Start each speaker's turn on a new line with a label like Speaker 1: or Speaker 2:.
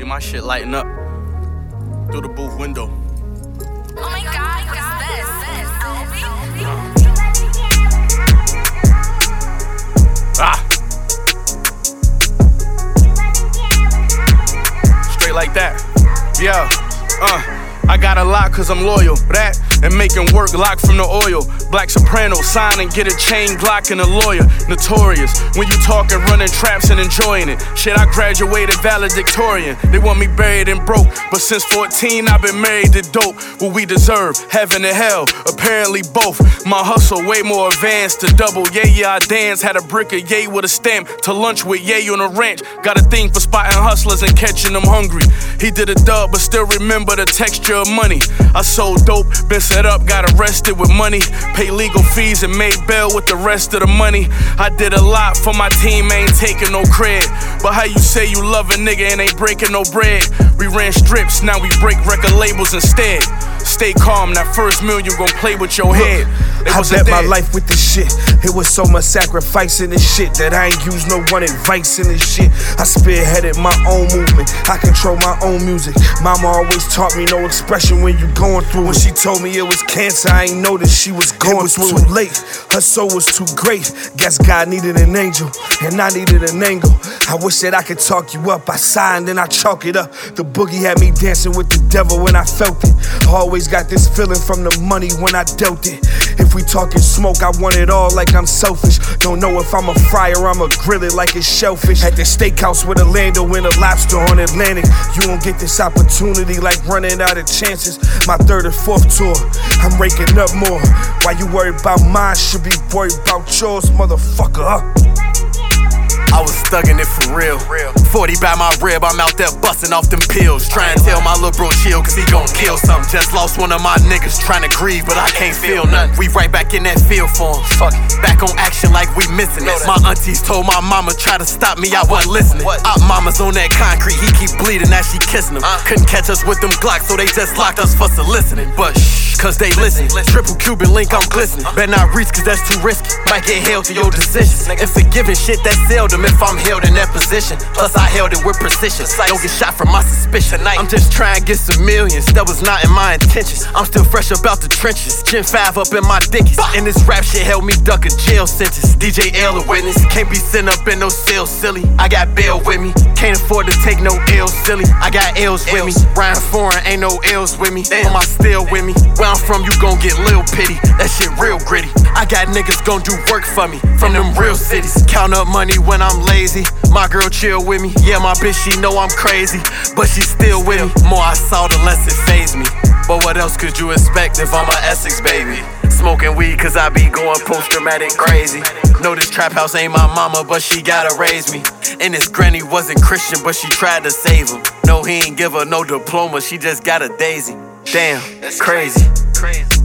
Speaker 1: See my shit lighting up through the booth window.
Speaker 2: Oh my God, what's this?
Speaker 1: Straight like that. Yeah. I got a lot cause I'm loyal. That and making work lock from the oil. Black soprano, sign and get a chain Glock and a lawyer. Notorious when you talking, running traps and enjoying it. Shit, I graduated valedictorian. They want me buried and broke, but since 14 I've been married to dope. What we deserve, heaven and hell, apparently both. My hustle way more advanced to double. Yeah, I dance. Had a brick of yay with a stamp to lunch with yay on a ranch. Got a thing for spotting hustlers and catching them hungry. He did a dub, but still remember the texture of money. I sold dope, been set up, got arrested with money. Paid legal fees and made bail with the rest of the money. I did a lot for my team, ain't taking no cred. But how you say you love a nigga and ain't breaking no bread? We ran strips, now we break record labels instead. Stay calm, that first million gon' play with your head.
Speaker 3: I bet my life with this shit. It was so much sacrifice in this shit that I ain't used no one advice in this shit. I spearheaded my own movement, I control my own music. Mama always taught me no expression when you going through. When she told me it was cancer, I ain't know that she was going through. It was too late, her soul was too great. Guess God needed an angel, and I needed an angle. I wish that I could talk you up, I signed and I chalk it up. The boogie had me dancing with the devil when I felt it. I always got this feeling from the money when I dealt it. If we talking smoke, I want it all like I'm selfish. Don't know if I'm a fryer, I'ma grill it like it's shellfish. At the steakhouse with Orlando and a lobster on Atlantic. You won't get this opportunity like running out of chances. My third or fourth tour, I'm raking up more. Why you worried about mine, should be worried about yours, motherfucker,
Speaker 4: I was thuggin' it for real. 40 by my rib, I'm out there bustin' off them pills. Tryin' to tell my little bro chill, cause he gon' kill something. Just lost one of my niggas, tryna grieve, but I can't feel nothing. We right back in that field for him. Back on action like we missing it. My aunties told my mama, try to stop me, I wasn't listening. Op mama's on that concrete, he keep bleeding as she kissing him. Couldn't catch us with them Glocks, so they just locked us for soliciting. But shh, cause they listen. Triple Cuban link, I'm glistening. Better not reach, cause that's too risky. Might get held to your decisions. And forgiving shit that's seldom if I'm held in that position. Plus I held it with precision. Don't get shot from my suspicion. I'm just trying to get some millions. That was not in my intentions. I'm still fresh about the trenches. Gen 5 up in my dickies. And this rap shit held me duck a jail sentence. DJ L a witness. Can't be sent up in no cell silly. I got bail with me. Can't afford to take no L's silly. I got L's with me. Ryan foreign ain't no L's with me. Damn, my still with me. Where I'm from you gon' get lil pity. That shit real gritty. I got niggas gon' do work for me. From them real cities. Count up money when I'm lazy. My girl chill with me. Yeah, my bitch, she know I'm crazy, but she still with me. More I saw, the less it fazed me. But what else could you expect if I'm a Essex baby? Smoking weed cause I be going post-traumatic crazy. Know this trap house ain't my mama, but she gotta raise me. And this granny wasn't Christian, but she tried to save him. No, he ain't give her no diploma, she just got a daisy. Damn, that's crazy.